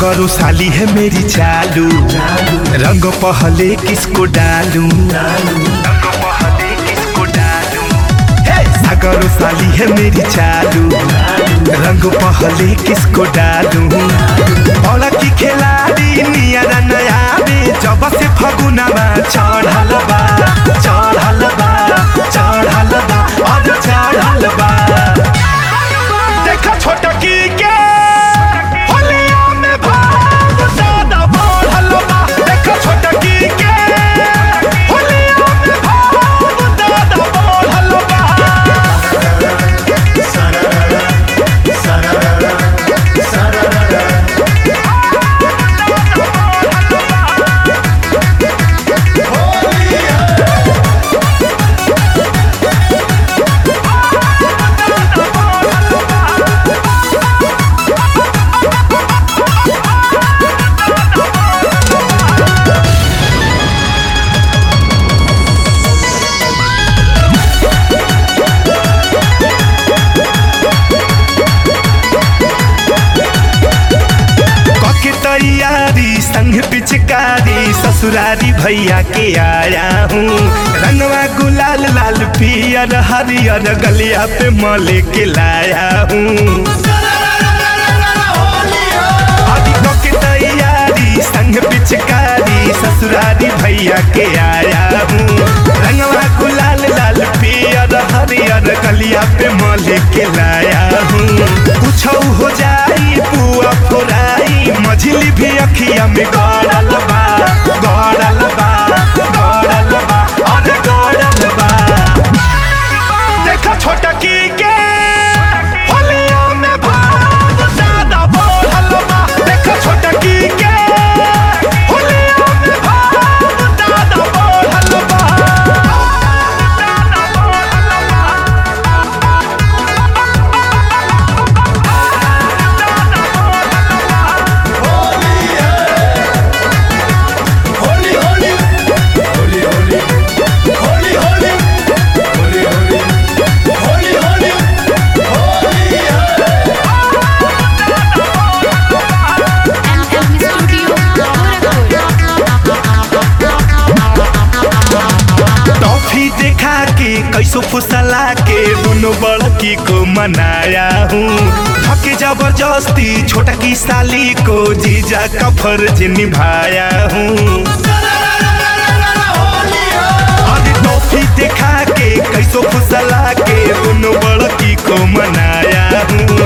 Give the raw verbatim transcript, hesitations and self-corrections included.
सगरो साली है मेरी चालू, रंग पहले किसको डालूं, रंग पहले किसको डालूं, सगरो साली है मेरी चालू, रंग पहले किसको डालूं। औला की खिलाड़ी नियर नया में जब से फगुनामा चढ़ल बा चढ़ल बा चढ़ल बा और चढ़ल बा। देखा छोटकी के होलिया में भाव ज्यादा बढ़ल बा, देखा छोटकी के होलिया में भाव ज्यादा बढ़ल बा। सरररा सरररा सरररा तैयारी संग पिचकारी ससुरारी भैया के आया हूँ, रंगवा गुलाल लाल पियर हरियर गलिया पे मले के लाया हूँ। की तैयारी संग पिचकारी ससुरारी भैया के आया हूँ, रंगवा गुलाल लाल पियर हरियर गलिया पे मले के लाया हूँ। कुछ हो जाई पुआ फोराई मझली भी अखिया में गड़ल बा गड़ल बा गड़ल बा और गड़ल बा। देखा छोटकी के होलिया में भाव ज्यादा बढ़ल बा, देखा छोटकी के होलिया में भाव ज्यादा बढ़ल बा। कैसो फुसला के दोनों बड़की को मनाया हूँ, थके जबरदस्ती छोटा की साली को जीजा का फर्ज निभाया हूँ। टॉफी देखा के कैसो फुसला के दोनों बड़की को मनाया हूँ,